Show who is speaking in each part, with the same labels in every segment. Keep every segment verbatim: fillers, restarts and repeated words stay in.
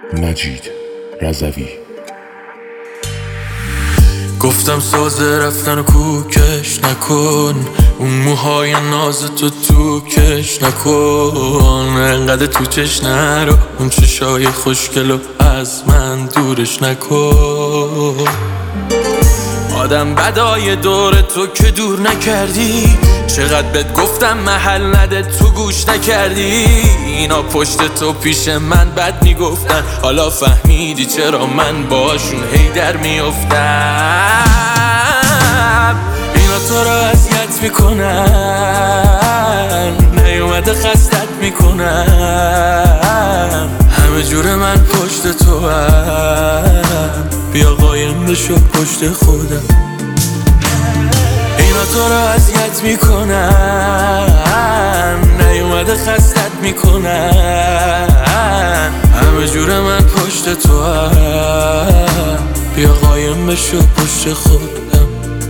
Speaker 1: مجید رضوی.
Speaker 2: گفتم سازه رفتن و کوکش نکن، اون موهای ناز تو تو کش نکن، انقدر تو چش نرو، اون چشای خوشگلو از من دورش نکن. آدم بدای دور تو که دور نکردی، چقدر بهت گفتم محل نده تو گوش نکردی. اینا پشت تو پیش من بد میگفتن، حالا فهمیدی چرا من باشون هی در میافتم. اینا تو رو اذیت میکنن، نیومده خستت میکنن، همه جور من پشت تو هم، بیا قایم بشو پشت خودم. اینا تو رو اذیت میکنن، نیومده خستت میکنن، همه جور من پشت تو هم، بیا قایم بشو پشت خودم.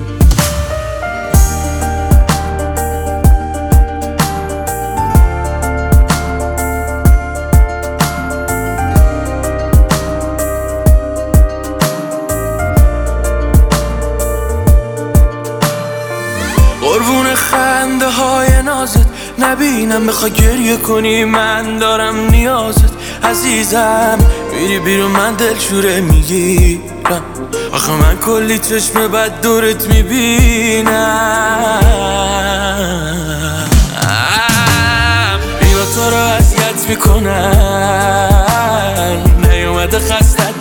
Speaker 2: قربون خنده های نازت نبینم، بخوای گریه کنی من دارم نیازت. عزیزم میری بیرون من دلشوره میگیرم، آخه من کلی چشم بد دورت میبینم. اینا تو رو اذیت میکنن، نیومده خستت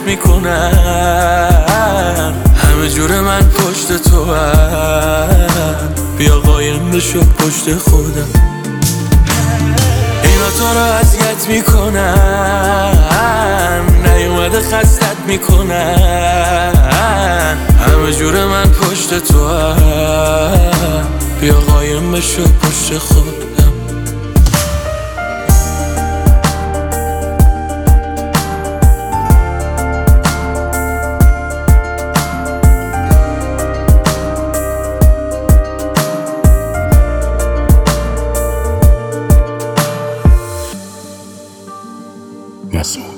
Speaker 2: میکنن، همه جور من پشت تو هم، بیا قایم بشو پشت خودم. اینا تو رو اذیت میکنن، نیومده خستت میکنن، همه جور من پشت تو هم، بیا قایم بشو پشت خودم.
Speaker 1: مسعود